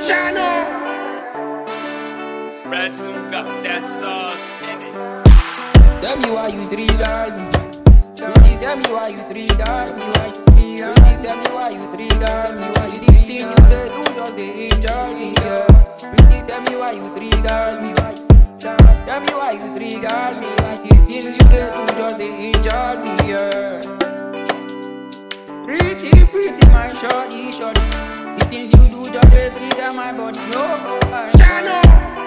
Shano. Resin got that sauce in it. Tell me why you trigger me. Pretty, tell me why you trigger me. Pretty, tell me why you trigger me. See the thing you dey do, just dey enjoy me. Yeah. Pretty, tell me why you trigger me. Tell me why you trigger me. See the things you dey do, just dey enjoy me. Yeah. Pretty, my shorty. The things you do, just dey trigger my body. No, Shano.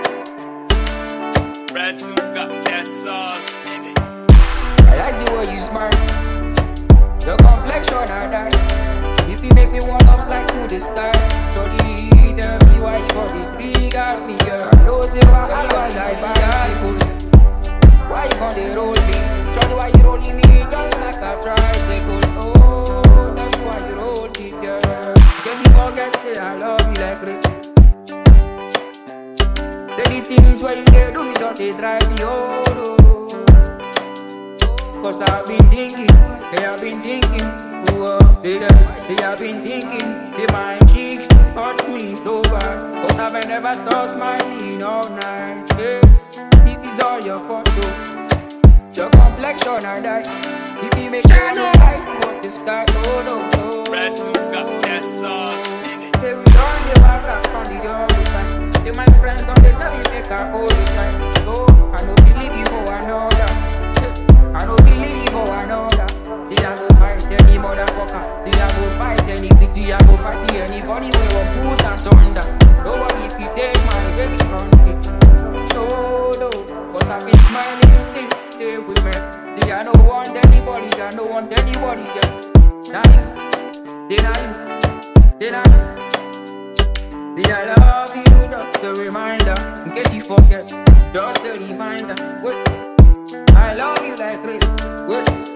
Resin got that sauce in it. I like the way you smile. Your complexion I die. If you make me walk off like to the sky, Shorty, tell me why you got the trigger me. Yeah. I know say why I like bicycle. Why you gonna roll me? Shorty, why you rolling me just like a tricycle? Oh, tell me why you roll me, girl. Guess you forget that I love you like crazy. The things where you dey do me just they drive me oh. Cause I've been thinking, they have been thinking, they have been thinking, they my cheeks hurt me so bad. Cause I've never stopped smiling all night. Yeah. This is all your fault though. Your complexion I die. If you make me wanna fly to the sky, no. Resin got that sauce in it. They will run the back from the door this time. They my friends don't they tell me make her hold this time. So I don't believe you for another. I don't believe you for another. They a go fight any motherfucker. They a go fight any bitch. I go fight anybody we will put us under. Nobody if you take my baby from me. No, but I've been smiling this day with me. They a no want anybody. They no want anybody. Now you, they not you. I love you, just a reminder. In case you forget, just a reminder. Wait, I love you like crazy. Wait.